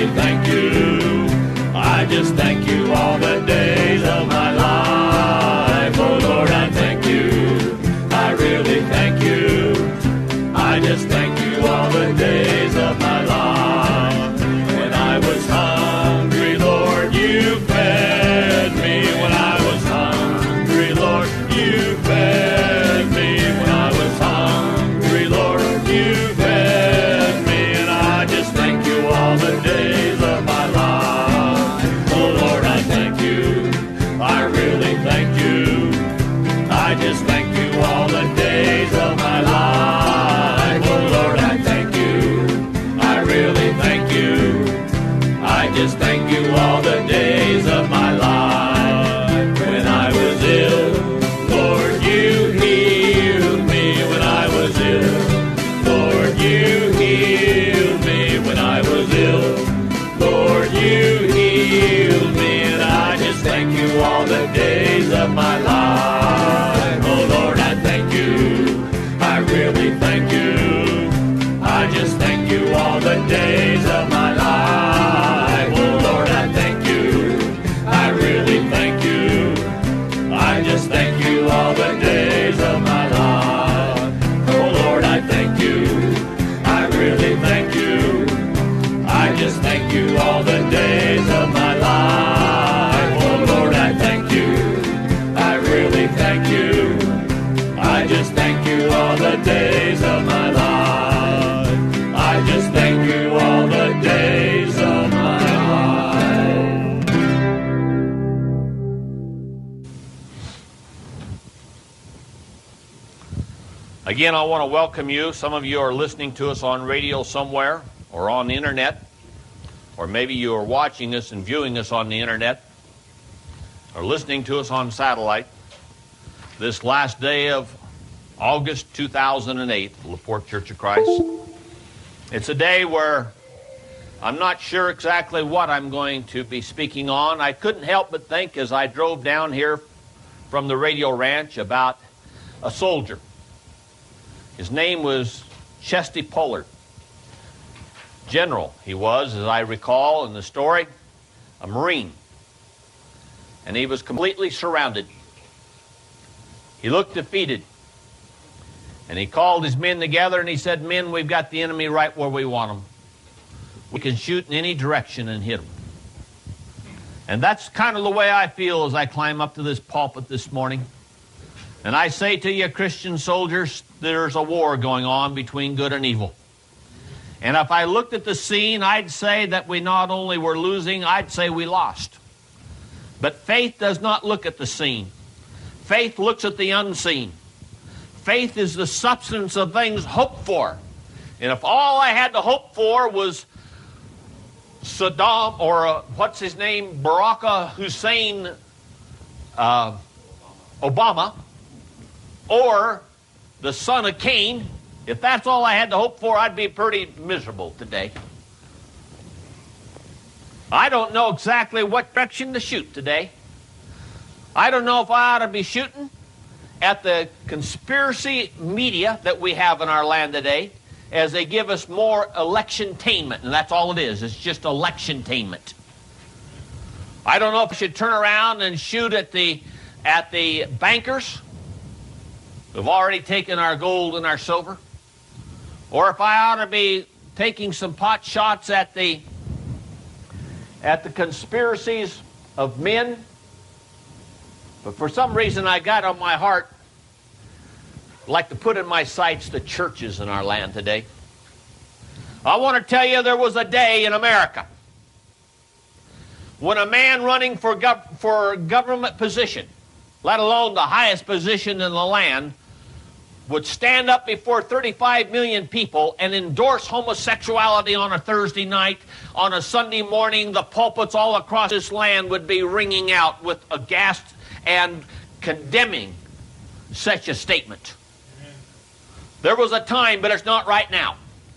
really thank you. I just thank you all the days of my life. Oh Lord, I thank you. I really thank you. I just thank you all the days of my life. When I was hungry, Lord, you fed me. When I was hungry, Lord, you fed me. When I was hungry, Lord, you fed me. And I just thank you all the days of my life. Oh Lord, I thank you. I really thank you. I just thank you all the days of my life. Oh Lord, I thank you. I really thank you. I just thank you all the days of my life. When I was ill, Lord, you healed me. When I was ill, Lord, you healed me. When I was ill, Lord, you healed me. And I just thank you all the days of my life. Oh Lord, I thank you. I really thank you. I just thank you all the days of my life. Oh Lord, I thank you. I really thank you. I just thank you all the days of my life. Oh Lord, I thank you. I really thank you. I just thank you all the days of my life. Oh Lord, I thank you. I really thank you. I just thank you all the days of my life. I just thank you all the days of my life. Again, I want to welcome you. Some of you are listening to us on radio somewhere or on the internet, or maybe you are watching us and viewing us on the internet or listening to us on satellite this last day of August 2008, LaPorte Church of Christ. It's a day where I'm not sure exactly what I'm going to be speaking on. I couldn't help but think as I drove down here from the radio ranch about a soldier. His name was Chesty Pullard. General he was, as I recall in the story, a Marine. And he was completely surrounded. He looked defeated. And he called his men together and he said, "Men, we've got the enemy right where we want them. We can shoot in any direction and hit them." And that's kind of the way I feel as I climb up to this pulpit this morning. And I say to you, Christian soldiers, there's a war going on between good and evil. And if I looked at the scene, I'd say that we not only were losing, I'd say we lost. But faith does not look at the scene. Faith looks at the unseen. Faith is the substance of things hoped for. And if all I had to hope for was Saddam, or what's his name, Barack Hussein Obama, or the son of Cain, if that's all I had to hope for, I'd be pretty miserable today. I don't know exactly what direction to shoot today. I don't know if I ought to be shooting at the conspiracy media that we have in our land today as they give us more election-tainment, and that's all it is. It's just election-tainment. I don't know if I should turn around and shoot at the bankers who've already taken our gold and our silver, or if I ought to be taking some pot shots at the conspiracies of men. But for some reason I got on my heart, I'd like to put in my sights the churches in our land today. I want to tell you there was a day in America when a man running for government position, let alone the highest position in the land, would stand up before 35 million people and endorse homosexuality on a Thursday night. On a Sunday morning, the pulpits all across this land would be ringing out with aghast and condemning such a statement. Amen. There was a time, but it's not right now,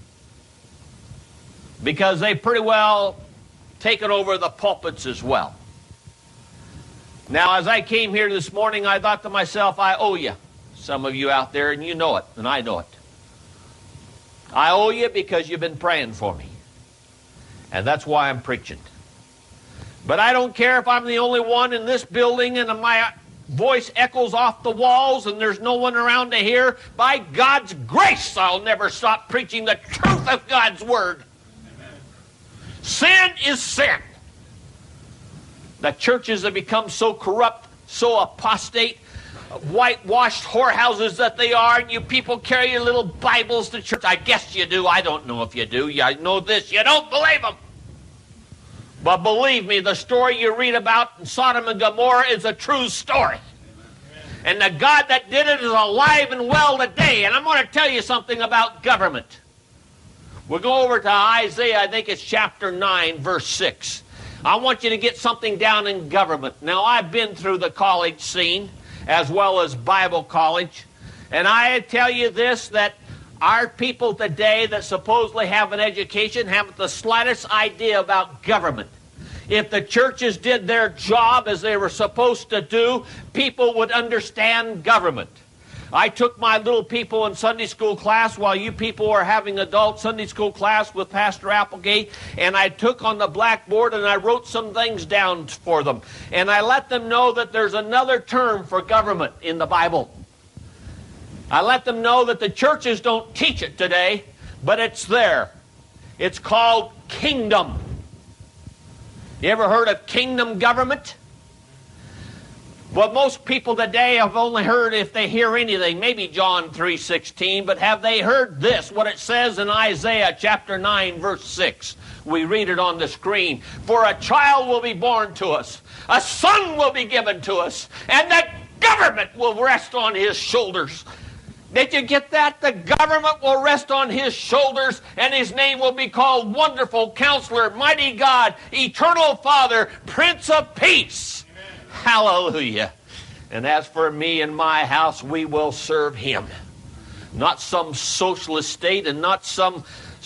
because they've pretty well taken over the pulpits as well. Now, as I came here this morning, I thought to myself, I owe you, some of you out there, and you know it, and I know it. I owe you because you've been praying for me. And that's why I'm preaching. But I don't care if I'm the only one in this building and my voice echoes off the walls and there's no one around to hear. By God's grace, I'll never stop preaching the truth of God's Word. Amen. Sin is sin. The churches have become so corrupt, so apostate, whitewashed whorehouses that they are, and you people carry your little Bibles to church. I guess you do. I don't know if you do. You know this. You don't believe them. But believe me, the story you read about in Sodom and Gomorrah is a true story. And the God that did it is alive and well today. And I'm going to tell you something about government. We'll go over to Isaiah, I think it's chapter 9, verse 6. I want you to get something down in government. Now, I've been through the college scene as well as Bible college. And I tell you this, that our people today that supposedly have an education haven't the slightest idea about government. If the churches did their job as they were supposed to do, people would understand government. I took my little people in Sunday school class while you people were having adult Sunday school class with Pastor Applegate, and I took on the blackboard and I wrote some things down for them. And I let them know that there's another term for government in the Bible. I let them know that the churches don't teach it today, but it's there. It's called kingdom. You ever heard of kingdom government? Well, most people today have only heard, if they hear anything, maybe John 3:16, but have they heard this, what it says in Isaiah chapter 9, verse 6? We read it on the screen. For a child will be born to us, a son will be given to us, and the government will rest on his shoulders. Did you get that? The government will rest on his shoulders, and his name will be called Wonderful Counselor, Mighty God, Eternal Father, Prince of Peace. Hallelujah. And as for me and my house, we will serve him. Not some socialist state and not some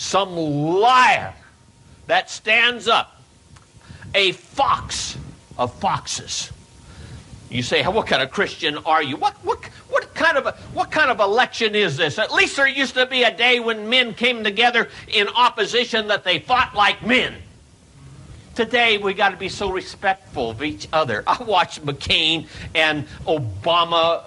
liar that stands up. A fox of foxes. You say, what kind of Christian are you? What kind of election is this? At least there used to be a day when men came together in opposition that they fought like men. Today, we got to be so respectful of each other. I watched McCain and Barack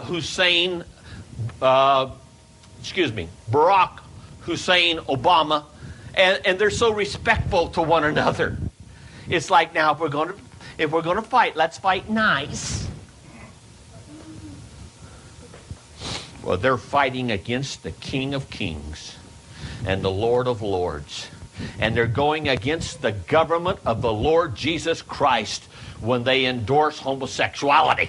Hussein Obama, and they're so respectful to one another. It's like, now, if we're going to fight, let's fight nice. Well, they're fighting against the King of Kings and the Lord of Lords. And they're going against the government of the Lord Jesus Christ when they endorse homosexuality.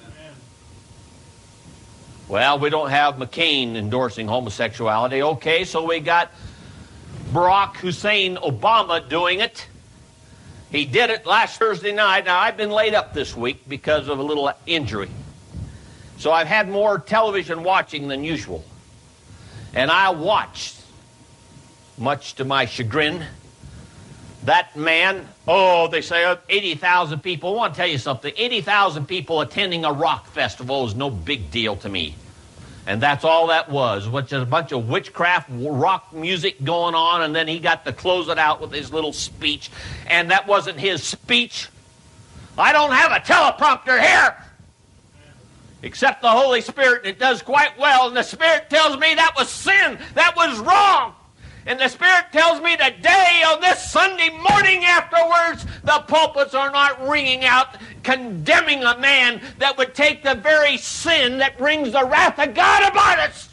Well, we don't have McCain endorsing homosexuality. Okay, so we got Barack Hussein Obama doing it. He did it last Thursday night. Now, I've been laid up this week because of a little injury. So I've had more television watching than usual. And I watched, much to my chagrin, that man, they say 80,000 people. I want to tell you something. 80,000 people attending a rock festival is no big deal to me. And that's all that was, which is a bunch of witchcraft rock music going on, and then he got to close it out with his little speech. And that wasn't his speech. I don't have a teleprompter here, except the Holy Spirit, and it does quite well. And the Spirit tells me that was sin. That was wrong. And the Spirit tells me today, on this Sunday morning afterwards, the pulpits are not ringing out condemning a man that would take the very sin that brings the wrath of God upon us.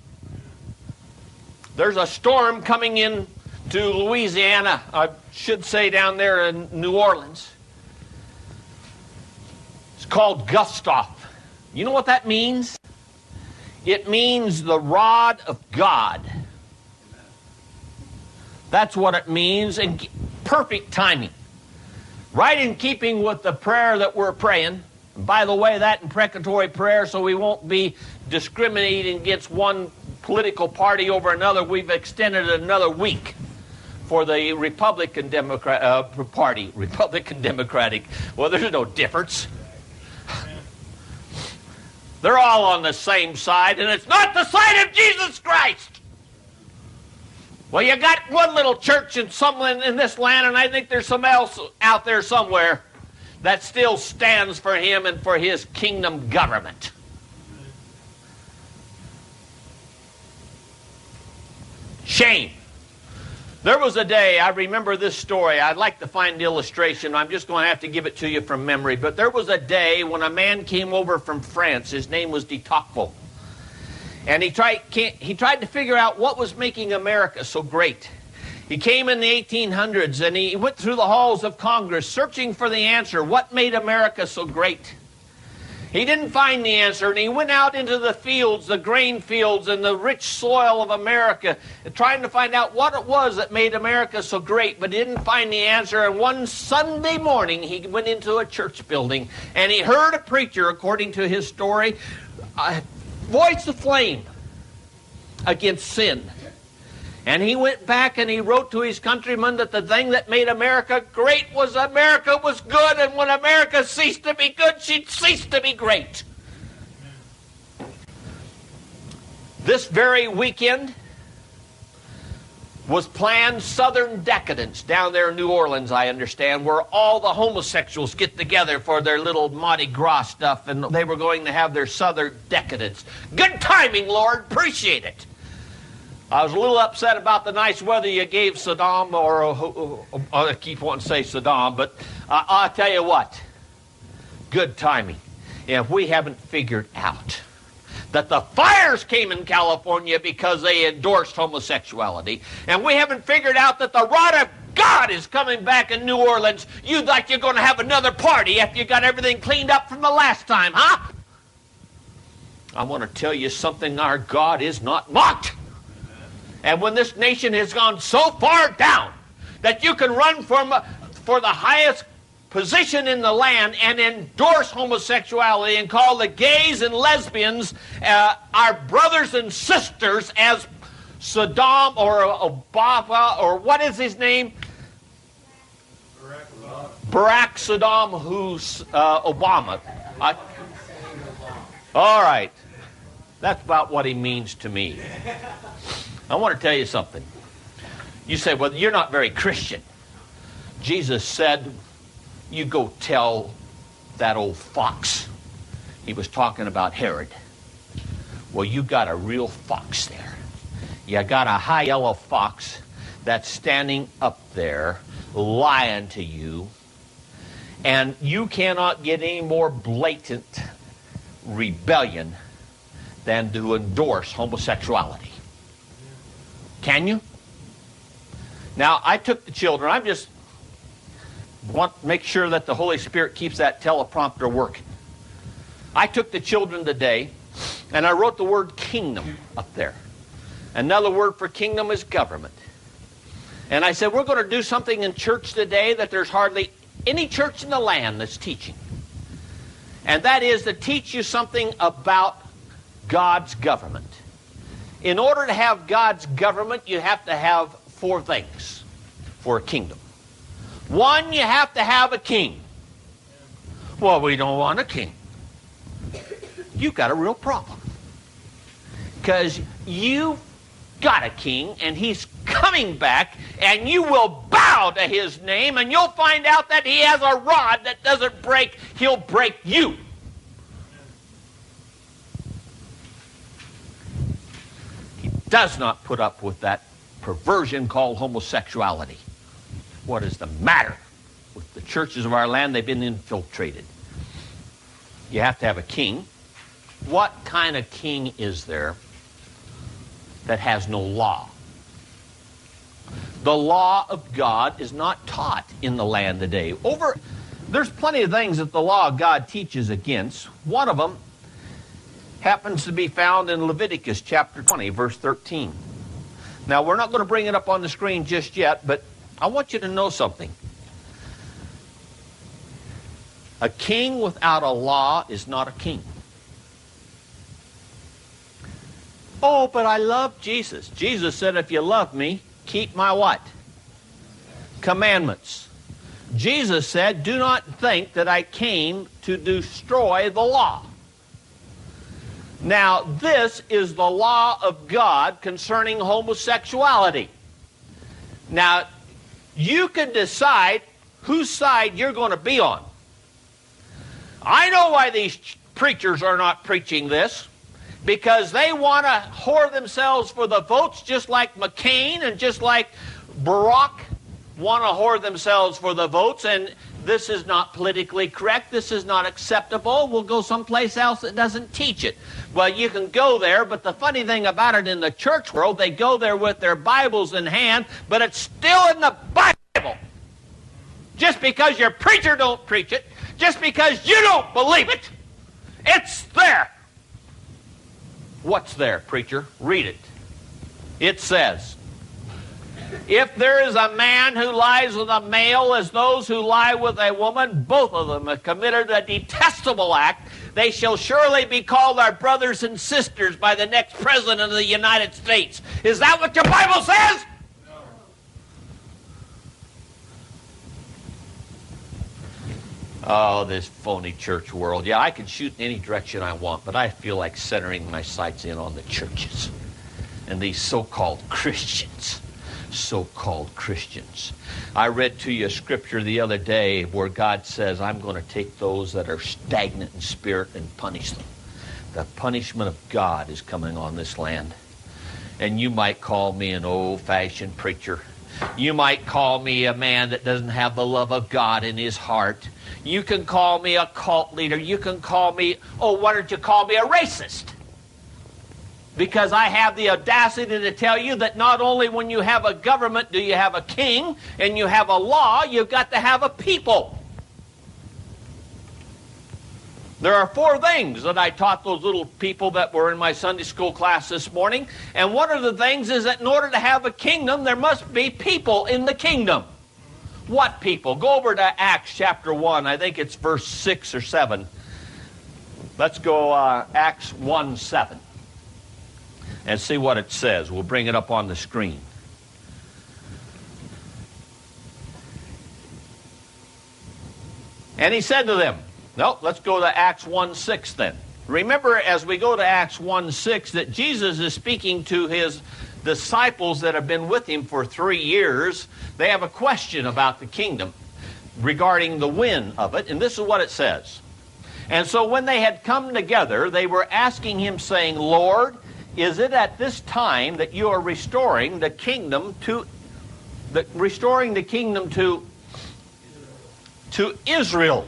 There's a storm coming in to Louisiana, I should say down there in New Orleans. It's called Gustav. You know what that means? It means the rod of God. That's what it means, and perfect timing. Right in keeping with the prayer that we're praying. And by the way, that imprecatory prayer, so we won't be discriminating against one political party over another, we've extended it another week for the Republican Party. Republican Democratic. Well, there's no difference. They're all on the same side, and it's not the side of Jesus Christ. Well, you got one little church in this land, and I think there's some else out there somewhere that still stands for him and for his kingdom government. Shame. There was a day, I remember this story. I'd like to find the illustration. I'm just going to have to give it to you from memory. But there was a day when a man came over from France. His name was de Tocqueville. And he tried to figure out what was making America so great. He came in the 1800s and he went through the halls of Congress searching for the answer. What made America so great? He didn't find the answer, and he went out into the fields, the grain fields, and the rich soil of America, trying to find out what it was that made America so great, but he didn't find the answer. And one Sunday morning, he went into a church building, and he heard a preacher, according to his story, voice the flame against sin. And he went back and he wrote to his countrymen that the thing that made America great was America was good, and when America ceased to be good, she'd cease to be great. This very weekend was planned Southern Decadence down there in New Orleans, I understand, where all the homosexuals get together for their little Mardi Gras stuff, and they were going to have their Southern Decadence. Good timing, Lord. Appreciate it. I was a little upset about the nice weather you gave Saddam, or I keep wanting to say Saddam, but I'll tell you what, good timing. If we haven't figured out that the fires came in California because they endorsed homosexuality, and we haven't figured out that the rod of God is coming back in New Orleans, you're going to have another party after you got everything cleaned up from the last time, huh? I want to tell you something, our God is not mocked. And when this nation has gone so far down that you can run for the highest position in the land and endorse homosexuality and call the gays and lesbians our brothers and sisters, as Saddam or Obama, or what is his name? Barack Saddam Obama. All right. That's about what he means to me. I want to tell you something. You say, well, you're not very Christian. Jesus said, you go tell that old fox. He was talking about Herod. Well, you got a real fox there. You got a high yellow fox that's standing up there lying to you, and you cannot get any more blatant rebellion than to endorse homosexuality. Can you? Now, I took the children. I just want to make sure that the Holy Spirit keeps that teleprompter working. I took the children today, and I wrote the word kingdom up there. Another word for kingdom is government. And I said, we're going to do something in church today that there's hardly any church in the land that's teaching. And that is to teach you something about God's government. In order to have God's government, you have to have four things for a kingdom. One, you have to have a king. Well, we don't want a king. You've got a real problem. Because you've got a king, and he's coming back, and you will bow to his name, and you'll find out that he has a rod that doesn't break. He'll break you. Does not put up with that perversion called homosexuality. What is the matter with the churches of our land? They've been infiltrated. You have to have a king. What kind of king is there that has no law? The law of God is not taught in the land today. There's plenty of things that the law of God teaches against. One of them happens to be found in Leviticus chapter 20, verse 13. Now, we're not going to bring it up on the screen just yet, but I want you to know something. A king without a law is not a king. Oh, but I love Jesus. Jesus said, if you love me, keep my what? Commandments. Jesus said, do not think that I came to destroy the law. Now, this is the law of God concerning homosexuality. Now, you can decide whose side you're going to be on. I know why these preachers are not preaching this, because they want to whore themselves for the votes, just like McCain and just like Barack want to whore themselves for the votes, and this is not politically correct. This is not acceptable. We'll go someplace else that doesn't teach it. Well, you can go there, but the funny thing about it in the church world, they go there with their Bibles in hand, but it's still in the Bible. Just because your preacher don't preach it, just because you don't believe it, it's there. What's there, preacher? Read it. It says, if there is a man who lies with a male as those who lie with a woman, both of them have committed a detestable act. They shall surely be called our brothers and sisters by the next president of the United States. Is that what your Bible says? No. Oh, this phony church world. Yeah, I can shoot in any direction I want, but I feel like centering my sights in on the churches and these so-called Christians. So-called Christians. I read to you a scripture the other day where God says, I'm going to take those that are stagnant in spirit and punish them. The punishment of God is coming on this land. And you might call me an old-fashioned preacher. You might call me a man that doesn't have the love of God in his heart. You can call me a cult leader. You can call me, why don't you call me a racist? Because I have the audacity to tell you that not only when you have a government do you have a king and you have a law, you've got to have a people. There are 4 things that I taught those little people that were in my Sunday school class this morning. And one of the things is that in order to have a kingdom, there must be people in the kingdom. What people? Go over to Acts chapter 1. I think it's verse 6 or 7. Let's go Acts 1:7. And see what it says. We'll bring it up on the screen. And he said to them, no, let's go to Acts 1:6 then. Remember, as we go to Acts 1:6, that Jesus is speaking to his disciples that have been with him for 3 years. They have a question about the kingdom regarding the when of it, and this is what it says. And so when they had come together, they were asking him, saying, Lord, is it at this time that you are restoring the kingdom to Israel?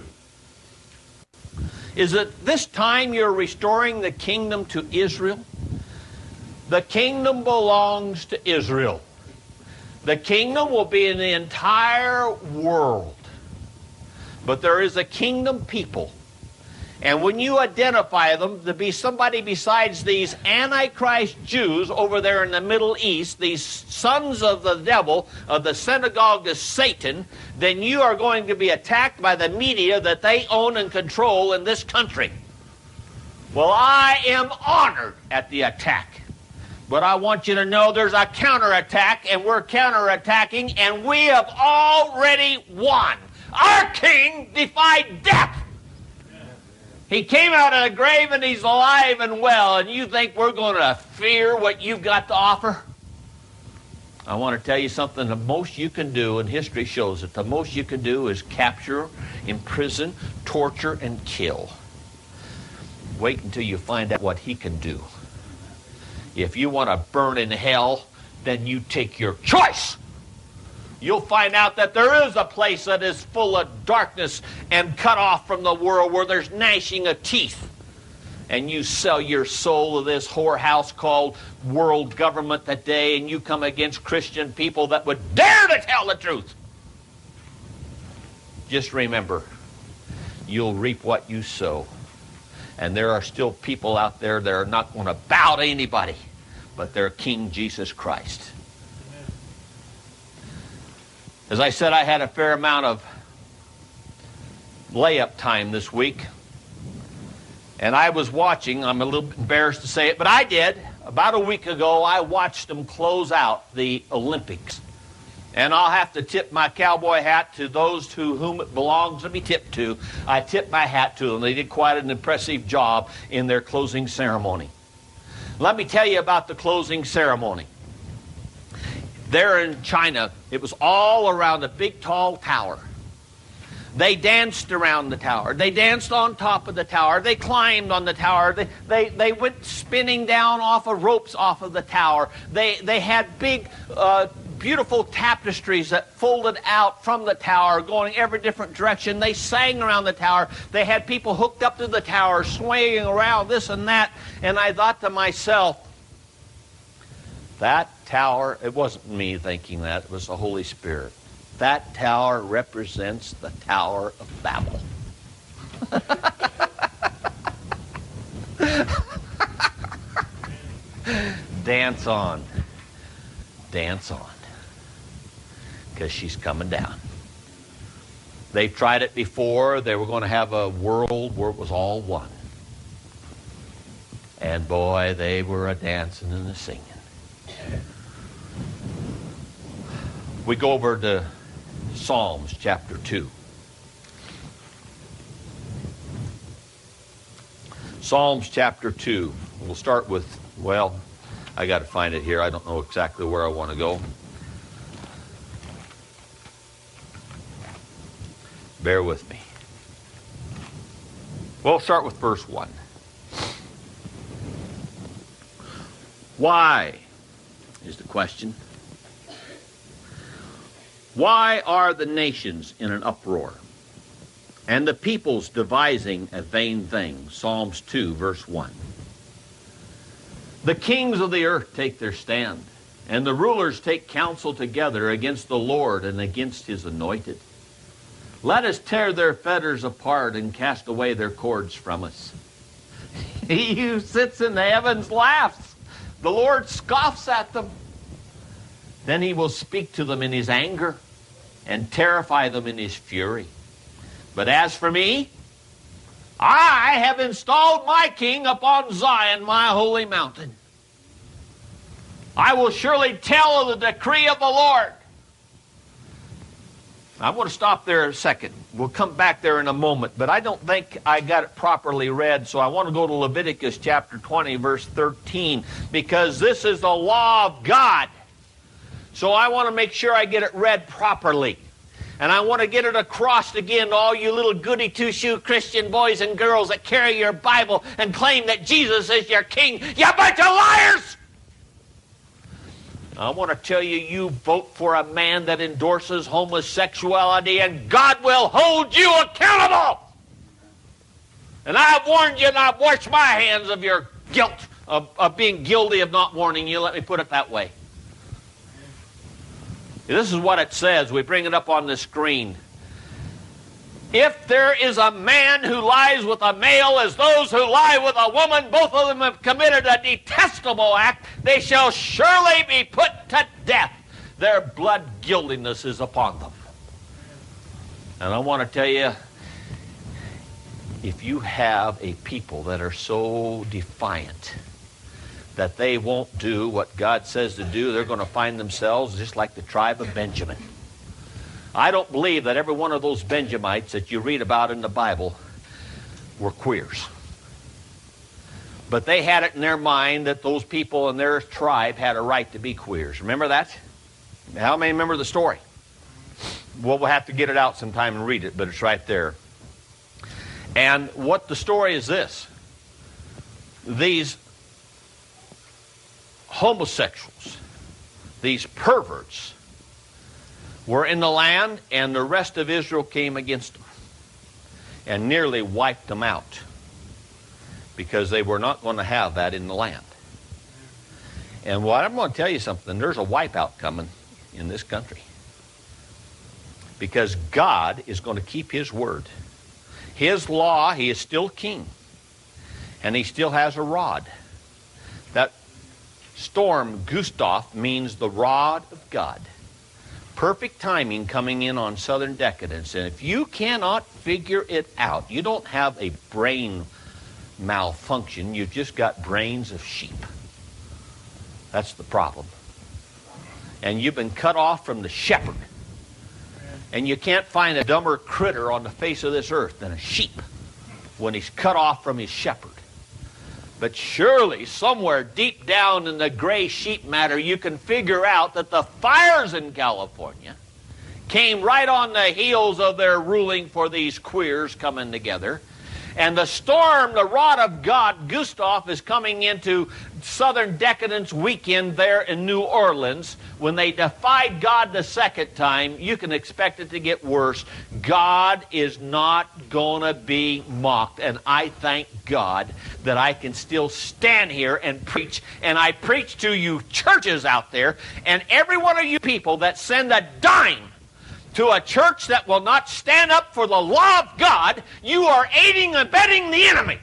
Is it this time you're restoring the kingdom to Israel? The kingdom belongs to Israel. The kingdom will be in the entire world. But there is a kingdom people. And when you identify them to be somebody besides these Antichrist Jews over there in the Middle East, these sons of the devil, of the synagogue of Satan, then you are going to be attacked by the media that they own and control in this country. Well, I am honored at the attack. But I want you to know there's a counterattack, and we're counterattacking, and we have already won. Our king defied death. He came out of the grave and he's alive and well, and you think we're going to fear what you've got to offer? I want to tell you something. The most you can do, and history shows it, the most you can do is capture, imprison, torture, and kill. Wait until you find out what he can do. If you want to burn in hell, then you take your choice. You'll find out that there is a place that is full of darkness and cut off from the world where there's gnashing of teeth. And you sell your soul to this whorehouse called world government today, and you come against Christian people that would dare to tell the truth. Just remember, you'll reap what you sow. And there are still people out there that are not going to bow to anybody but their King Jesus Christ. As I said, I had a fair amount of layup time this week. And I was watching, I'm a little bit embarrassed to say it, but I did. About a week ago, I watched them close out the Olympics. And I'll have to tip my cowboy hat to those to whom it belongs to be tipped to. I tip my hat to them. They did quite an impressive job in their closing ceremony. Let me tell you about the closing ceremony. There in China, it was all around a big tall tower. They danced around the tower. They danced on top of the tower. They climbed on the tower. They went spinning down off of ropes off of the tower. They had big, beautiful tapestries that folded out from the tower, going every different direction. They sang around the tower. They had people hooked up to the tower, swaying around this and that. And I thought to myself, that tower, it wasn't me thinking that, it was the Holy Spirit. That tower represents the Tower of Babel. Dance on. Dance on. Because she's coming down. They've tried it before. They were going to have a world where it was all one. And boy, they were a-dancing and a-singing. We go over to Psalms chapter 2. Psalms chapter 2. We'll start with, well, I got to find it here. I don't know exactly where I want to go. Bear with me. We'll start with verse 1. Why is the question. Why are the nations in an uproar, and the peoples devising a vain thing? Psalms 2, verse 1. The kings of the earth take their stand, and the rulers take counsel together against the Lord and against his anointed. Let us tear their fetters apart and cast away their cords from us. He who sits in the heavens laughs. The Lord scoffs at them. Then he will speak to them in his anger and terrify them in his fury. But as for me, I have installed my king upon Zion, my holy mountain. I will surely tell of the decree of the Lord. I want to stop there a second. We'll come back there in a moment, but I don't think I got it properly read, so I want to go to Leviticus chapter 20, verse 13, because this is the law of God. So I want to make sure I get it read properly. And I want to get it across again to all you little goody two-shoe Christian boys and girls that carry your Bible and claim that Jesus is your king. You bunch of liars! I want to tell you, you vote for a man that endorses homosexuality and God will hold you accountable. And I have warned you and I've washed my hands of your guilt, of being guilty of not warning you. Let me put it that way. This is what it says. We bring it up on the screen. If there is a man who lies with a male as those who lie with a woman, both of them have committed a detestable act, they shall surely be put to death. Their blood guiltiness is upon them. And I want to tell you, if you have a people that are so defiant that they won't do what God says to do, they're going to find themselves just like the tribe of Benjamin. I don't believe that every one of those Benjamites that you read about in the Bible were queers. But they had it in their mind that those people in their tribe had a right to be queers. Remember that? How many remember the story? Well, we'll have to get it out sometime and read it, but it's right there. And what the story is this. These homosexuals, these perverts, were in the land, and the rest of Israel came against them and nearly wiped them out because they were not going to have that in the land. And what I'm going to tell you something, there's a wipeout coming in this country because God is going to keep his word. His law, he is still king, and he still has a rod. That storm, Gustav, means the rod of God. Perfect timing coming in on southern decadence. And if you cannot figure it out, you don't have a brain malfunction. You've just got brains of sheep. That's the problem. And you've been cut off from the shepherd. And you can't find a dumber critter on the face of this earth than a sheep when he's cut off from his shepherd. But surely, somewhere deep down in the gray sheet matter, you can figure out that the fires in California came right on the heels of their ruling for these queers coming together. And the storm, the rod of God, Gustav, is coming into Southern Decadence weekend there in New Orleans. When they defied God the second time, you can expect it to get worse. God is not going to be mocked. And I thank God that I can still stand here and preach. And I preach to you churches out there, and every one of you people that send a dime to a church that will not stand up for the law of God, you are aiding and abetting the enemy.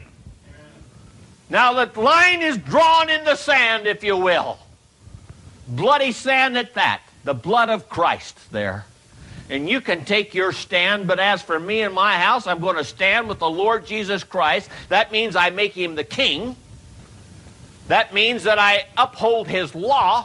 Now the line is drawn in the sand, if you will. Bloody sand at that. The blood of Christ there. And you can take your stand, but as for me and my house, I'm going to stand with the Lord Jesus Christ. That means I make him the king. That means that I uphold his law.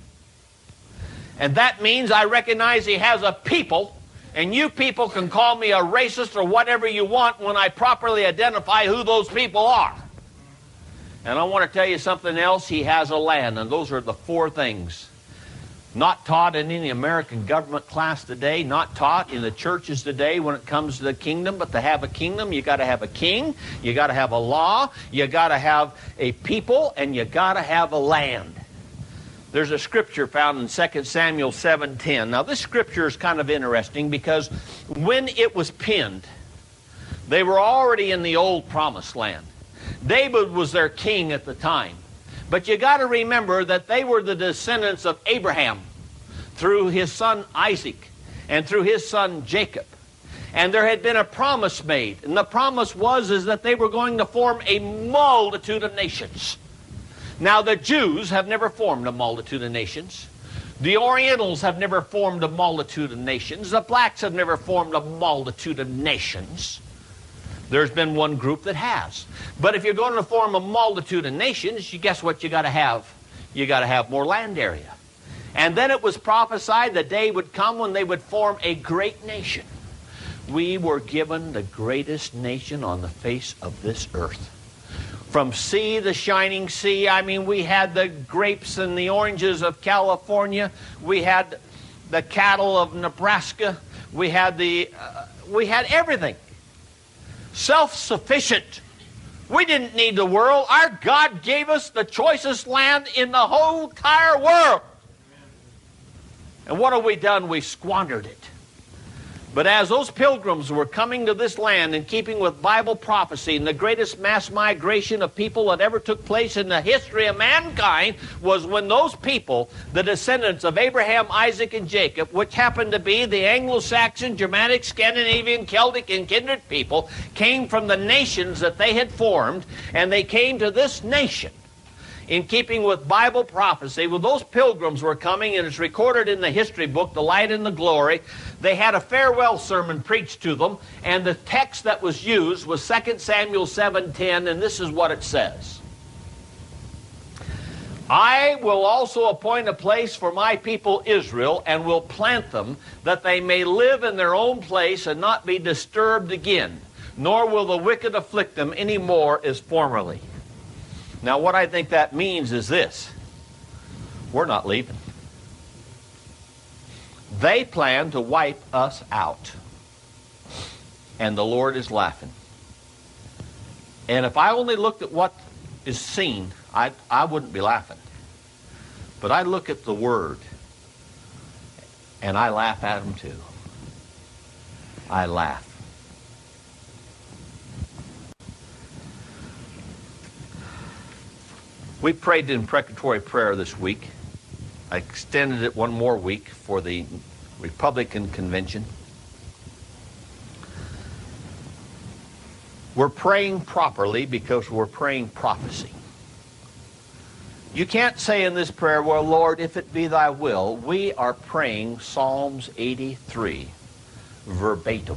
And that means I recognize he has a people, and you people can call me a racist or whatever you want when I properly identify who those people are. And I want to tell you something else. He has a land, and those are the four things. Not taught in any American government class today, not taught in the churches today when it comes to the kingdom, but to have a kingdom, you got to have a king, you got to have a law, you got to have a people, and you got to have a land. There's a scripture found in 2 Samuel 7:10. Now, this scripture is kind of interesting because when it was penned, they were already in the old promised land. David was their king at the time. But you got to remember that they were the descendants of Abraham through his son Isaac and through his son Jacob. And there had been a promise made. And the promise was that they were going to form a multitude of nations. Now, the Jews have never formed a multitude of nations. The Orientals have never formed a multitude of nations. The blacks have never formed a multitude of nations. There's been one group that has. But if you're going to form a multitude of nations, guess what you got to have? You got to have more land area. And then it was prophesied the day would come when they would form a great nation. We were given the greatest nation on the face of this earth. From sea, the shining sea, I mean, we had the grapes and the oranges of California. We had the cattle of Nebraska. We had everything. Self-sufficient. We didn't need the world. Our God gave us the choicest land in the whole entire world. And what have we done? We squandered it. But as those pilgrims were coming to this land in keeping with Bible prophecy, and the greatest mass migration of people that ever took place in the history of mankind was when those people, the descendants of Abraham, Isaac, and Jacob, which happened to be the Anglo-Saxon, Germanic, Scandinavian, Celtic, and kindred people, came from the nations that they had formed, and they came to this nation. In keeping with Bible prophecy, when those pilgrims were coming, and it's recorded in the history book, The Light and the Glory, they had a farewell sermon preached to them, and the text that was used was 2 Samuel 7:10, and this is what it says. I will also appoint a place for my people Israel, and will plant them, that they may live in their own place and not be disturbed again, nor will the wicked afflict them any more as formerly. Now, what I think that means is this. We're not leaving. They plan to wipe us out. And the Lord is laughing. And if I only looked at what is seen, I wouldn't be laughing. But I look at the Word, and I laugh at them too. I laugh. We prayed in imprecatory prayer this week. I extended it one more week for the Republican convention. We're praying properly because we're praying prophecy. You can't say in this prayer, well, Lord, if it be thy will. We are praying Psalms 83 verbatim.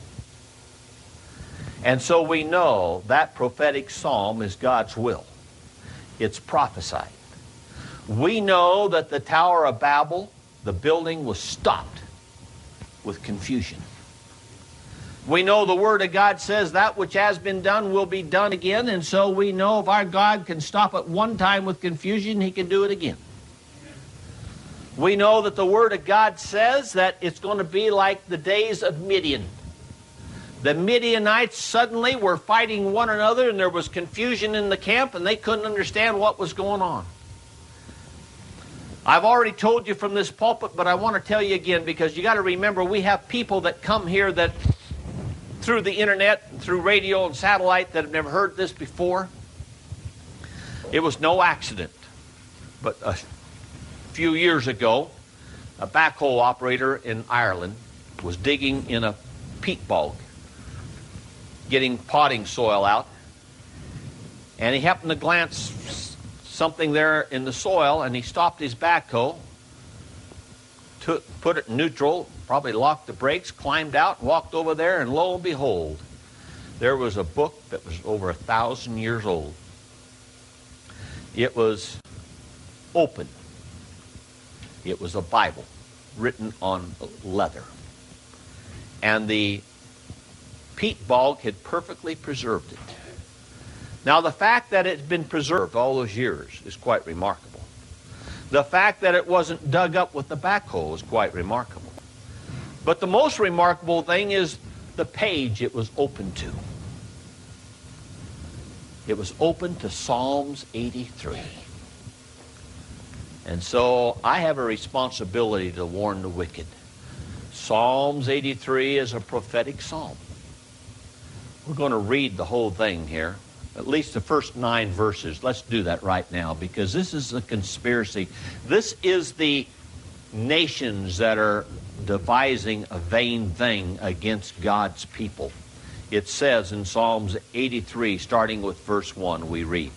And so we know that prophetic psalm is God's will. It's prophesied. We know that the Tower of Babel, the building, was stopped with confusion. We know the Word of God says that which has been done will be done again, and so we know if our God can stop at one time with confusion, He can do it again. We know that the Word of God says that it's going to be like the days of Midian. The Midianites suddenly were fighting one another, and there was confusion in the camp, and they couldn't understand what was going on. I've already told you from this pulpit, but I want to tell you again, because you got to remember we have people that come here that through the internet, through radio and satellite, that have never heard this before. It was no accident, but a few years ago, a backhoe operator in Ireland was digging in a peat bog, getting potting soil out, and he happened to glance something there in the soil, and he stopped his backhoe, put it in neutral, probably locked the brakes, climbed out, walked over there, and lo and behold, there was a book that was over 1,000 years old. It was open. It was a Bible written on leather. And the peat bog had perfectly preserved it. Now, the fact that it's been preserved all those years is quite remarkable. The fact that it wasn't dug up with the backhoe is quite remarkable. But the most remarkable thing is the page it was open to. It was open to Psalms 83. And so I have a responsibility to warn the wicked. Psalms 83 is a prophetic psalm. We're going to read the whole thing here, at least the first 9 verses. Let's do that right now, because this is a conspiracy. This is the nations that are devising a vain thing against God's people. It says in Psalms 83, starting with verse 1, we read,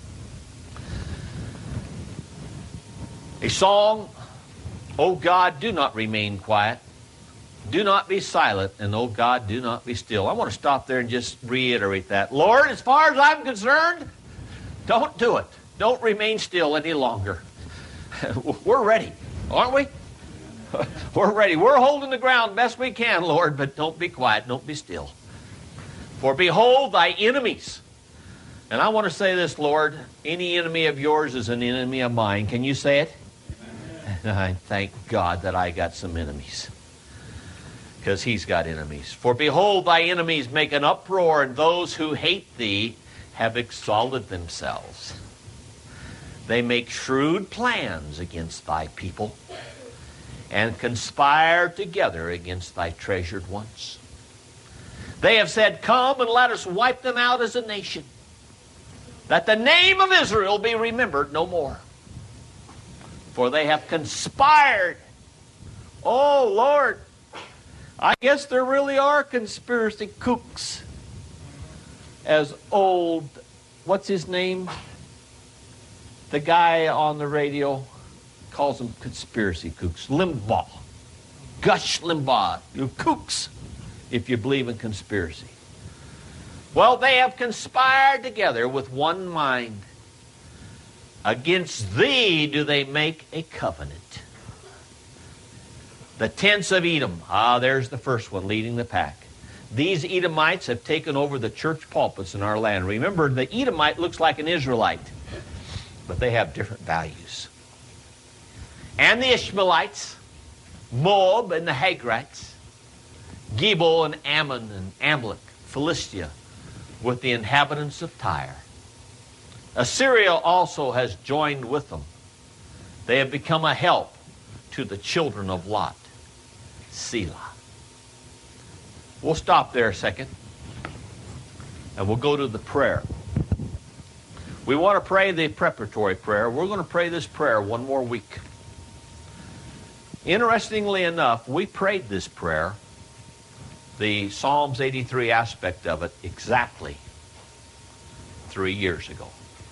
a song, O God, do not remain quiet. Do not be silent, and O God, do not be still. I want to stop there and just reiterate that. Lord, as far as I'm concerned, don't do it. Don't remain still any longer. We're ready, aren't we? We're ready. We're holding the ground best we can, Lord, but don't be quiet. Don't be still. For behold thy enemies. And I want to say this, Lord, any enemy of yours is an enemy of mine. Can you say it? And I thank God that I got some enemies, because He's got enemies. For behold, thy enemies make an uproar, and those who hate thee have exalted themselves. They make shrewd plans against thy people, and conspire together against thy treasured ones. They have said, come and let us wipe them out as a nation, that the name of Israel be remembered no more. For they have conspired. Oh, Lord, I guess there really are conspiracy kooks. As old, what's his name? The guy on the radio calls them conspiracy kooks. Limbaugh. Gush Limbaugh. You're kooks if you believe in conspiracy. Well, they have conspired together with one mind. Against thee do they make a covenant. The tents of Edom. There's the first one leading the pack. These Edomites have taken over the church pulpits in our land. Remember, the Edomite looks like an Israelite, but they have different values. And the Ishmaelites, Moab and the Hagrites, Gebal and Ammon and Amalek, Philistia, with the inhabitants of Tyre. Assyria also has joined with them. They have become a help to the children of Lot. Selah. We'll stop there a second, and we'll go to the prayer. We want to pray the preparatory prayer. We're going to pray this prayer one more week. Interestingly enough, we prayed this prayer, the Psalms 83 aspect of it, exactly 3 years ago.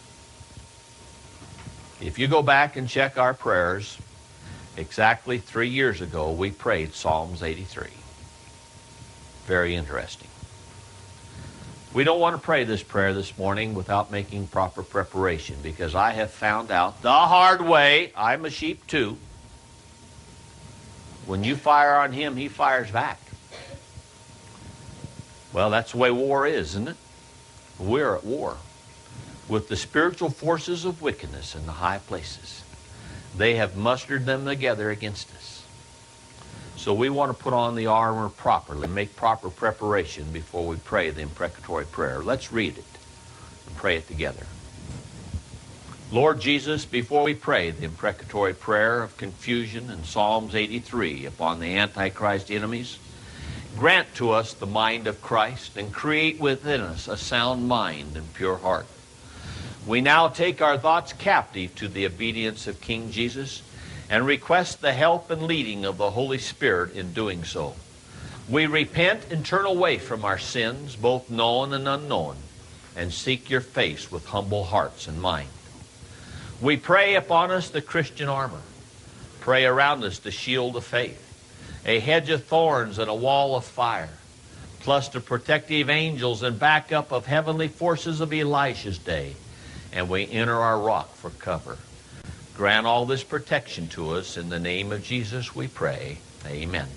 If you go back and check our prayers, exactly 3 years ago, we prayed Psalms 83. Very interesting. We don't want to pray this prayer this morning without making proper preparation, because I have found out the hard way, I'm a sheep too, when you fire on him, he fires back. Well, that's the way war is, isn't it? We're at war with the spiritual forces of wickedness in the high places. They have mustered them together against us. So we want to put on the armor properly, make proper preparation before we pray the imprecatory prayer. Let's read it and pray it together. Lord Jesus, before we pray the imprecatory prayer of confusion in Psalms 83 upon the Antichrist enemies, grant to us the mind of Christ and create within us a sound mind and pure heart. We now take our thoughts captive to the obedience of King Jesus and request the help and leading of the Holy Spirit in doing so. We repent and turn away from our sins, both known and unknown, and seek your face with humble hearts and mind. We pray upon us the Christian armor. Pray around us the shield of faith, a hedge of thorns and a wall of fire, plus the protective angels and backup of heavenly forces of Elisha's day, and we enter our rock for cover. Grant all this protection to us. In the name of Jesus we pray. Amen.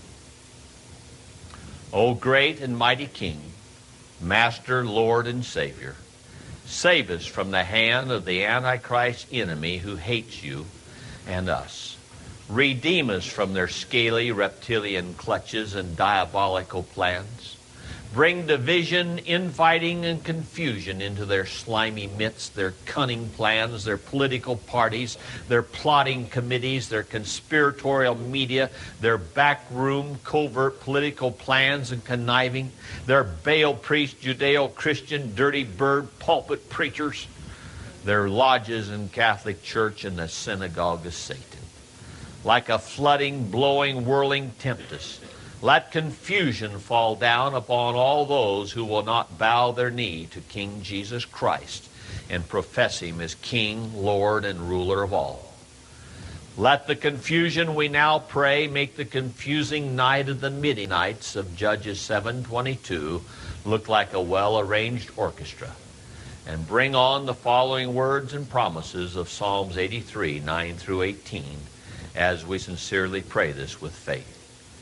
O great and mighty King, Master, Lord, and Savior, save us from the hand of the Antichrist enemy who hates you and us. Redeem us from their scaly reptilian clutches and diabolical plans. Bring division, infighting, and confusion into their slimy midst, their cunning plans, their political parties, their plotting committees, their conspiratorial media, their backroom covert political plans and conniving, their Baal priest, Judeo-Christian, dirty bird, pulpit preachers, their lodges in Catholic Church and the synagogue of Satan. Like a flooding, blowing, whirling tempest, let confusion fall down upon all those who will not bow their knee to King Jesus Christ and profess him as King, Lord, and ruler of all. Let the confusion, we now pray, make the confusing night of the Midianites of Judges 7:22 look like a well-arranged orchestra, and bring on the following words and promises of Psalms 83, 9 through 18, as we sincerely pray this with faith.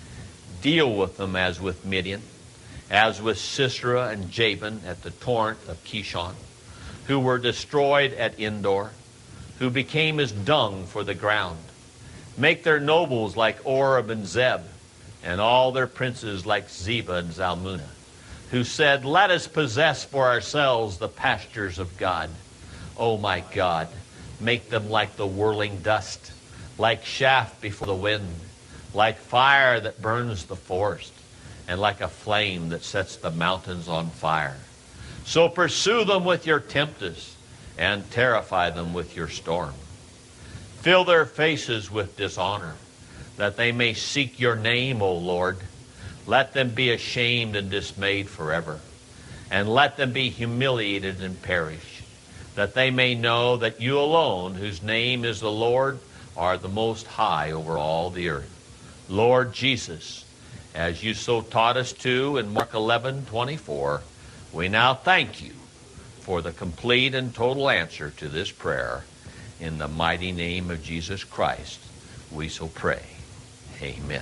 Deal with them as with Midian, as with Sisera and Jabin at the torrent of Kishon, who were destroyed at Endor, who became as dung for the ground. Make their nobles like Oreb and Zeb, and all their princes like Zebah and Zalmunna, who said, let us possess for ourselves the pastures of God. O my God, make them like the whirling dust, like chaff before the wind, like fire that burns the forest, and like a flame that sets the mountains on fire. So pursue them with your tempest, and terrify them with your storm. Fill their faces with dishonor, that they may seek your name, O Lord. Let them be ashamed and dismayed forever, and let them be humiliated and perish, that they may know that you alone, whose name is the Lord, are the most high over all the earth. Lord Jesus, as you so taught us to in Mark 11:24, we now thank you for the complete and total answer to this prayer. In the mighty name of Jesus Christ, we so pray. Amen.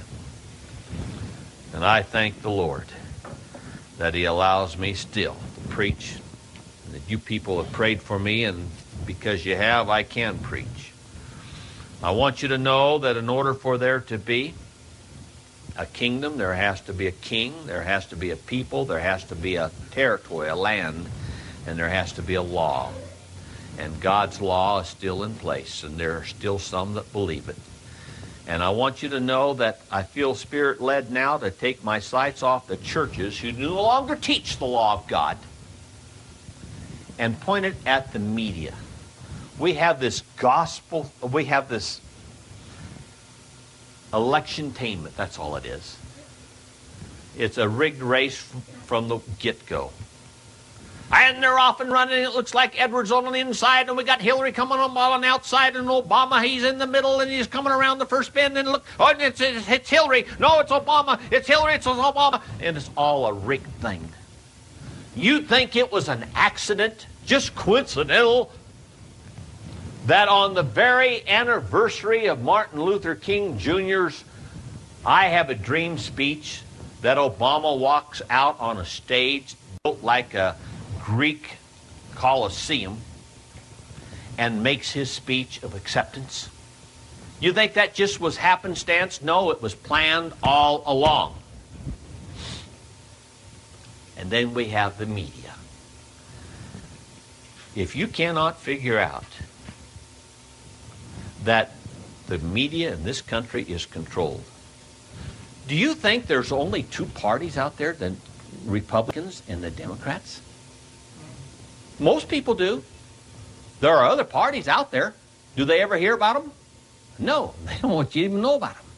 And I thank the Lord that he allows me still to preach, and that you people have prayed for me, and because you have, I can preach. I want you to know that in order for there to be a kingdom, there has to be a king, there has to be a people, there has to be a territory, a land, and there has to be a law. And God's law is still in place, and there are still some that believe it. And I want you to know that I feel Spirit-led now to take my sights off the churches who no longer teach the law of God and point it at the media. We have this gospel, we have this election-tainment, that's all it is. It's a rigged race from the get-go. And they're off and running. It looks like Edwards on the inside, and we got Hillary coming on the outside, and Obama, he's in the middle, and he's coming around the first bend, and look, oh, it's Hillary. No, it's Obama. It's Hillary, it's Obama. And it's all a rigged thing. You think it was an accident, just coincidental, that on the very anniversary of Martin Luther King Jr.'s I Have a Dream speech, that Obama walks out on a stage built like a Greek Colosseum and makes his speech of acceptance? You think that just was happenstance? No, it was planned all along. And then we have the media. If you cannot figure out that the media in this country is controlled, do you think there's only two parties out there, the Republicans and the Democrats? Most people do. There are other parties out there. Do they ever hear about them? No, they don't want you to even know about them.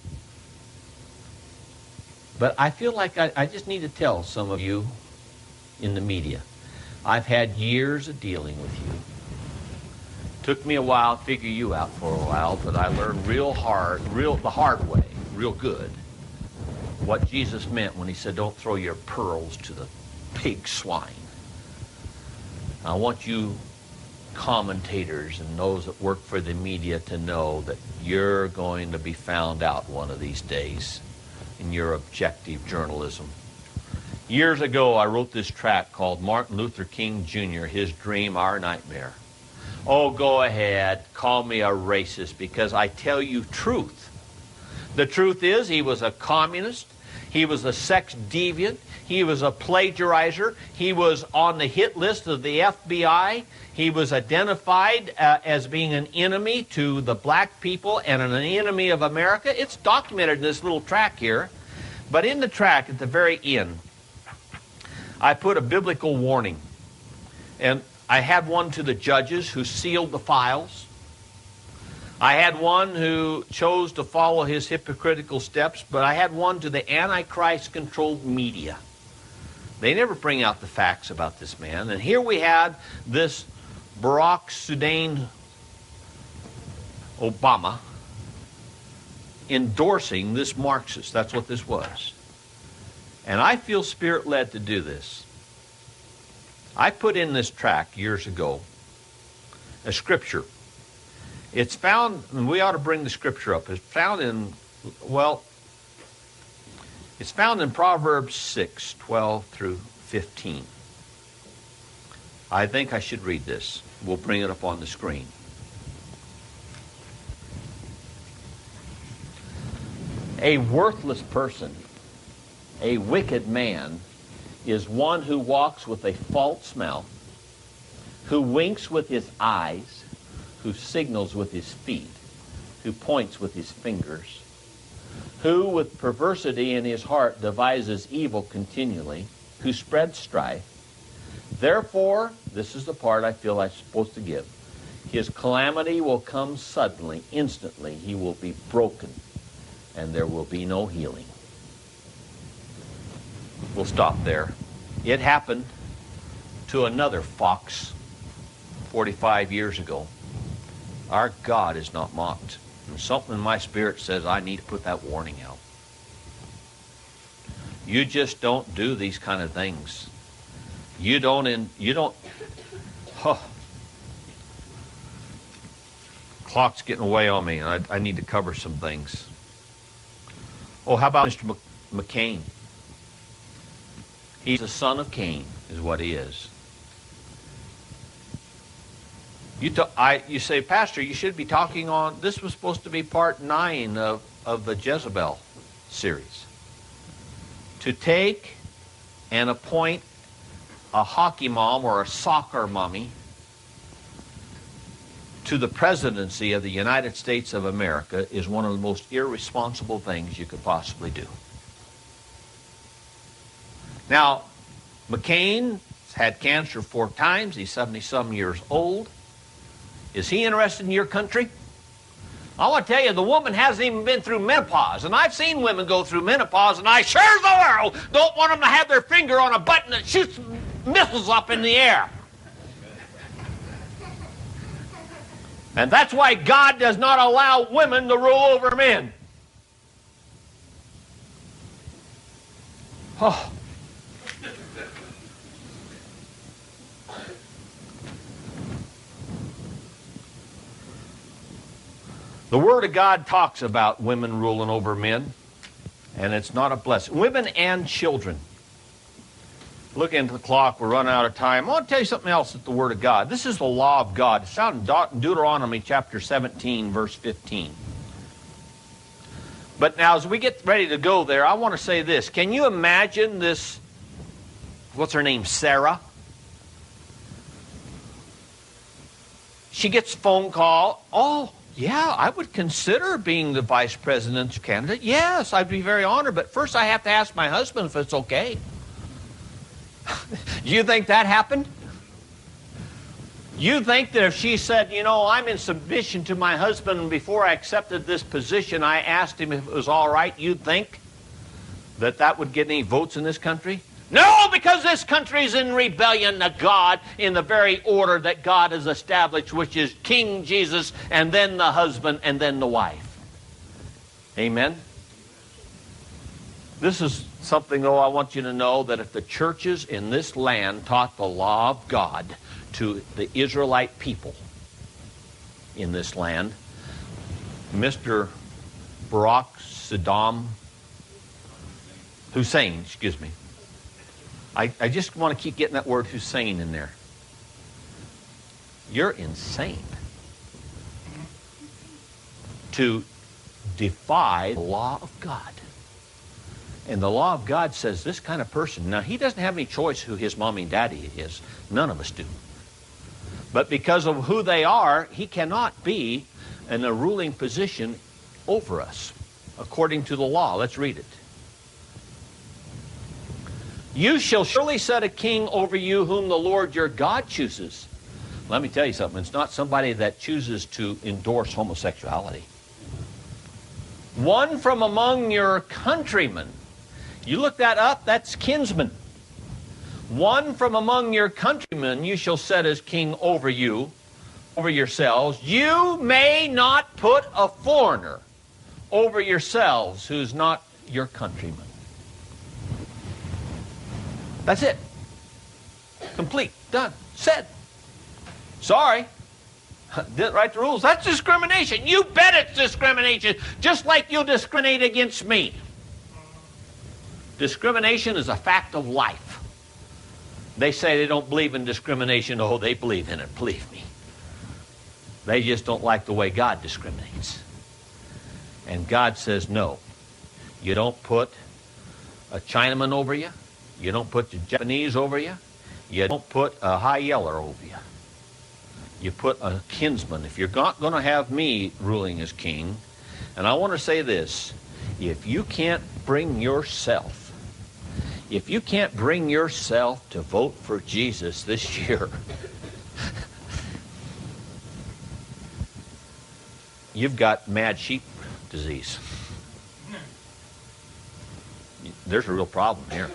But I feel like I just need to tell some of you in the media, I've had years of dealing with you. Took me a while to figure you out for a while, but I learned the hard way, real good, what Jesus meant when he said, don't throw your pearls to the pig swine. I want you commentators and those that work for the media to know that you're going to be found out one of these days in your objective journalism. Years ago, I wrote this tract called Martin Luther King Jr., His Dream, Our Nightmare. Oh, go ahead, call me a racist, because I tell you truth. The truth is, he was a communist. He was a sex deviant. He was a plagiarizer. He was on the hit list of the FBI. He was identified as being an enemy to the black people and an enemy of America. It's documented in this little tract here. But in the tract, at the very end, I put a biblical warning. And I had one to the judges who sealed the files. I had one who chose to follow his hypocritical steps, but I had one to the Antichrist-controlled media. They never bring out the facts about this man. And here we had this Barack Hussein Obama endorsing this Marxist. That's what this was. And I feel Spirit-led to do this. I put in this tract years ago a scripture. It's found, and we ought to bring the scripture up. It's found in, it's found in Proverbs 6, 12 through 15. I think I should read this. We'll bring it up on the screen. A worthless person, a wicked man, is one who walks with a false mouth, who winks with his eyes, who signals with his feet, who points with his fingers, who with perversity in his heart devises evil continually, who spreads strife. Therefore, this is the part I feel I'm supposed to give, his calamity will come suddenly, instantly. He will be broken, and there will be no healing. We'll stop there. It happened to another fox 45 years ago. Our God is not mocked. And something in my spirit says I need to put that warning out. You just don't do these kind of things. You don't. Clock's getting away on me. I need to cover some things. Oh, how about Mr. McCain? He's the son of Cain, is what he is. You say, Pastor, you should be talking on, this was supposed to be part 9 of the Jezebel series. To take and appoint a hockey mom or a soccer mommy to the presidency of the United States of America is one of the most irresponsible things you could possibly do. Now, McCain had cancer 4 times. He's 70-some years old. Is he interested in your country? I want to tell you, the woman hasn't even been through menopause. And I've seen women go through menopause, and I sure as the world don't want them to have their finger on a button that shoots missiles up in the air. And that's why God does not allow women to rule over men. Oh. The Word of God talks about women ruling over men. And it's not a blessing. Women and children. Looking at the clock, we're running out of time. I want to tell you something else at the Word of God. This is the law of God. It's found in Deuteronomy chapter 17, verse 15. But now, as we get ready to go there, I want to say this. Can you imagine this, what's her name, Sarah? She gets a phone call. Oh, yeah, I would consider being the vice president's candidate. Yes, I'd be very honored, but first I have to ask my husband if it's okay. You think that happened? You think that if she said, you know, I'm in submission to my husband, before I accepted this position, I asked him if it was all right, you'd think that that would get any votes in this country? No, because this country is in rebellion to God in the very order that God has established, which is King Jesus, and then the husband, and then the wife. Amen? This is something, though, I want you to know, that if the churches in this land taught the law of God to the Israelite people in this land, Mr. Barack Hussein, excuse me. I just want to keep getting that word Hussein in there. You're insane to defy the law of God. And the law of God says this kind of person, now he doesn't have any choice who his mommy and daddy is. None of us do. But because of who they are, he cannot be in a ruling position over us, according to the law. Let's read it. You shall surely set a king over you whom the Lord your God chooses. Let me tell you something. It's not somebody that chooses to endorse homosexuality. One from among your countrymen. You look that up, that's kinsman. One from among your countrymen you shall set as king over you, over yourselves. You may not put a foreigner over yourselves who's not your countryman. That's it. Complete. Done. Said. Sorry. Didn't write the rules. That's discrimination. You bet it's discrimination. Just like you'll discriminate against me. Discrimination is a fact of life. They say they don't believe in discrimination. Oh, they believe in it. Believe me. They just don't like the way God discriminates. And God says, no. You don't put a Chinaman over you. You don't put the Japanese over you. You don't put a high yeller over you. You put a kinsman. If you're not going to have me ruling as king, and I want to say this, if you can't bring yourself to vote for Jesus this year, you've got mad sheep disease. There's a real problem here.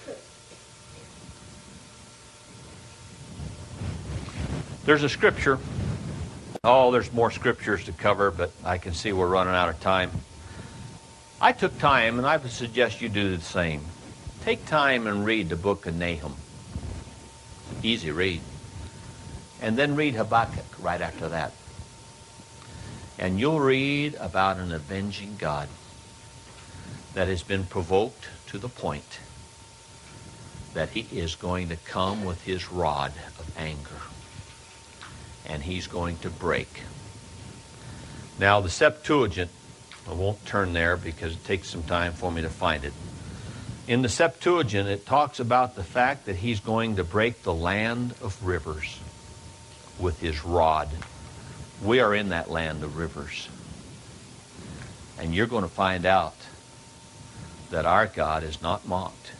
There's a scripture. Oh, there's more scriptures to cover, but I can see we're running out of time. I took time, and I would suggest you do the same. Take time and read the book of Nahum. Easy read. And then read Habakkuk right after that. And you'll read about an avenging God that has been provoked to the point that he is going to come with his rod of anger. And he's going to break. Now, the Septuagint, I won't turn there because it takes some time for me to find it. In the Septuagint, it talks about the fact that he's going to break the land of rivers with his rod. We are in that land of rivers. And you're going to find out that our God is not mocked.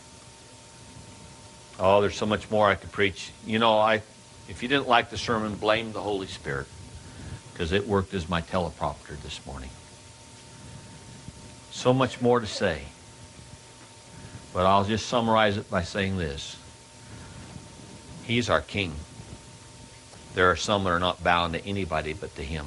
Oh, there's so much more I could preach. You know, if you didn't like the sermon, blame the Holy Spirit, because it worked as my teleprompter this morning. So much more to say. But I'll just summarize it by saying this. He's our king. There are some that are not bound to anybody but to him.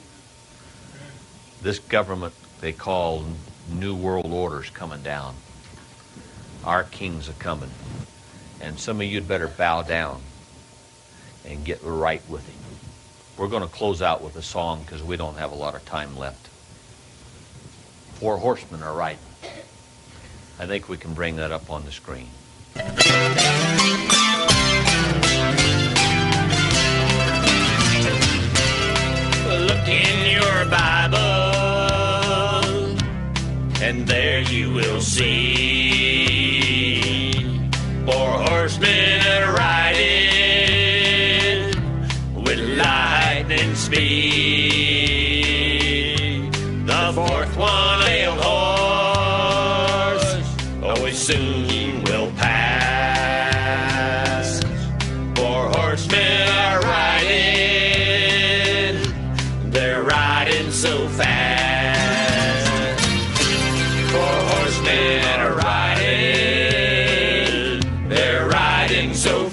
This government they call New World Order's coming down. Our king's a-coming. And some of you'd better bow down and get right with him. We're going to close out with a song because we don't have a lot of time left. 4 horsemen are riding. I think we can bring that up on the screen. Look in your Bible, and there you will see 4 horsemen riding with lightning speed. The 4th one, pale horse, always soon will pass. 4 horsemen are riding, they're riding so fast. 4 horsemen are riding, they're riding so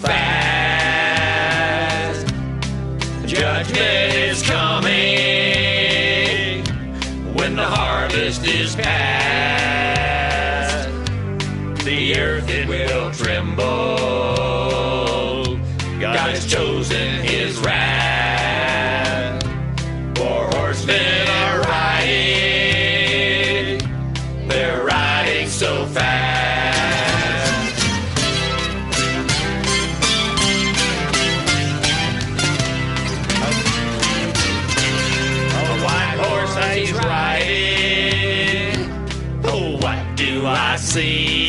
fast. Judgment is coming when the harvest is past. The earth, it will tremble. God has chosen his wrath. 4 horsemen are riding, they're riding so fast. A white horse he's riding, oh, what do I see?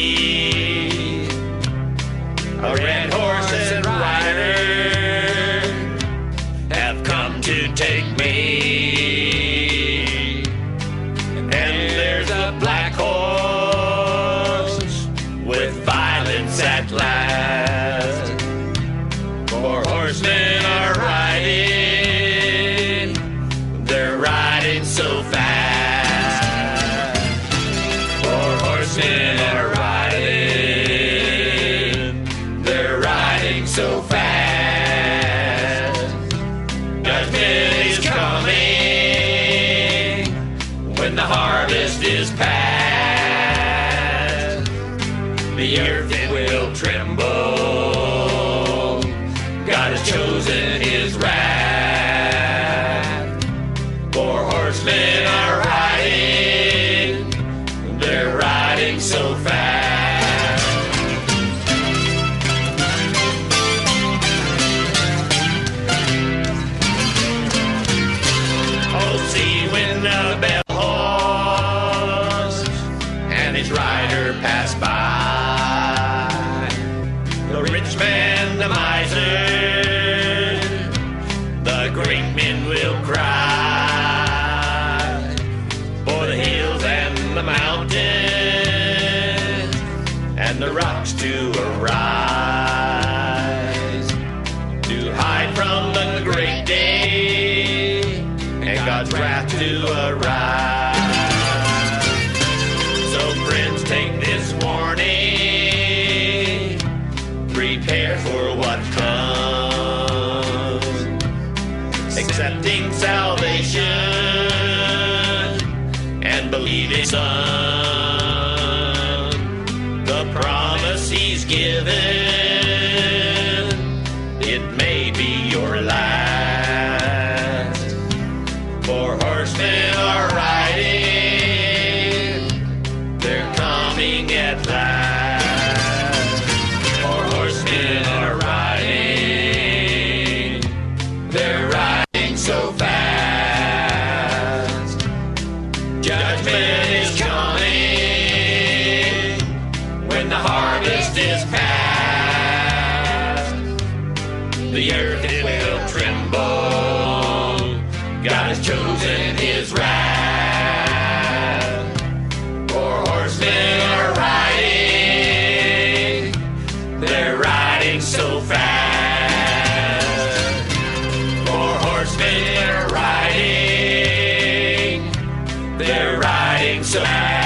A red horse and rider have come to take me. And there's a black horse with violence at last. 4 horsemen are riding, they're riding so fast. 4 horsemen are riding, they're riding so fast. Judgment is coming when the harvest is past. The earth, it will tremble. God has chosen his wrath. 4 horsemen are riding, they're riding so fast. Oh, see when the bell horse and his rider pass by, the rich man, the miser, the great men will cry for the hills and the mountains and the rocks to arise, to hide from the great day and God's wrath to arise. So friends, take this warning, prepare for what comes, accepting salvation and believing Son. The promise he's given, it may be your last. 4 horsemen are riding, they're coming at last. 4 horsemen are riding, they're riding so fast. Judgment is coming when the harvest is past. The earth, it will tremble. God has chosen his wrath. 4 horsemen are riding, they're riding so fast. 4 horsemen are riding, they're riding so fast.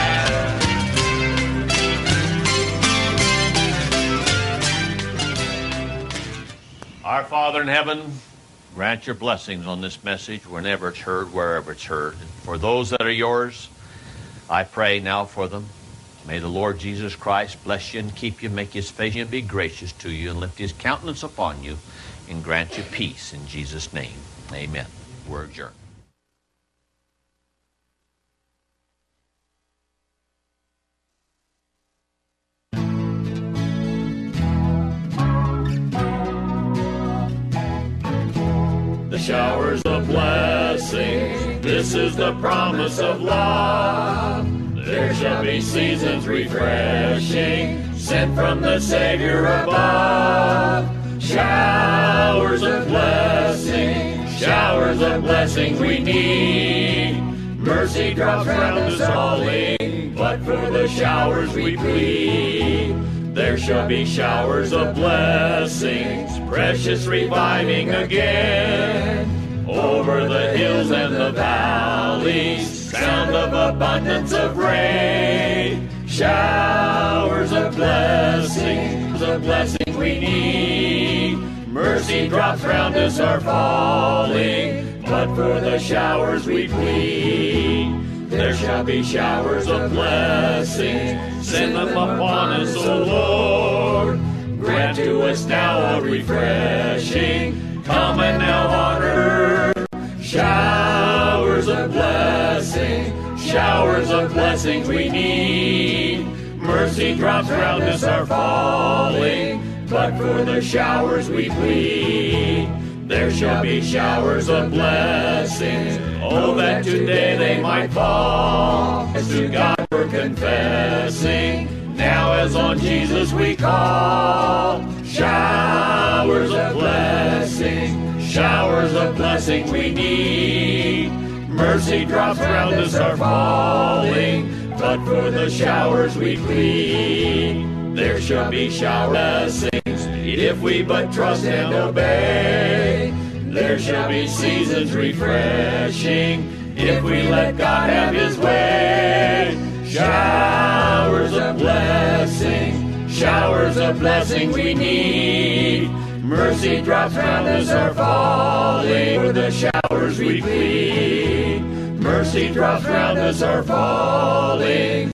Our Father in heaven, grant your blessings on this message whenever it's heard, wherever it's heard. For those that are yours, I pray now for them. May the Lord Jesus Christ bless you and keep you, make his face and be gracious to you, and lift his countenance upon you, and grant you peace in Jesus' name. Amen. We're adjourned. showers of blessing. This is the promise of love. There shall be seasons refreshing, sent from the Savior above. Showers of blessing we need. Mercy drops round us falling, but for the showers we plead. There shall be showers of blessings, precious reviving again. Over the hills and the valleys, sound of abundance of rain. Showers of blessing we need. Mercy drops round us are falling, but for the showers we plead. There shall be showers of blessings, send them upon us, O Lord. Grant to us now a refreshing, come and now on earth. Showers of blessings we need. Mercy drops round us are falling, but for the showers we plead. There shall be showers of blessings, oh, that today they might fall. As to God we're confessing, now as on Jesus we call. Showers of blessing we need. Mercy drops round us are falling, but for the showers we plead. There shall be shower blessings, if we but trust and obey. There shall be seasons refreshing, if we let God have His way. Showers of blessing we need. Mercy drops round us are falling, for the showers we plead. Mercy drops round us are falling,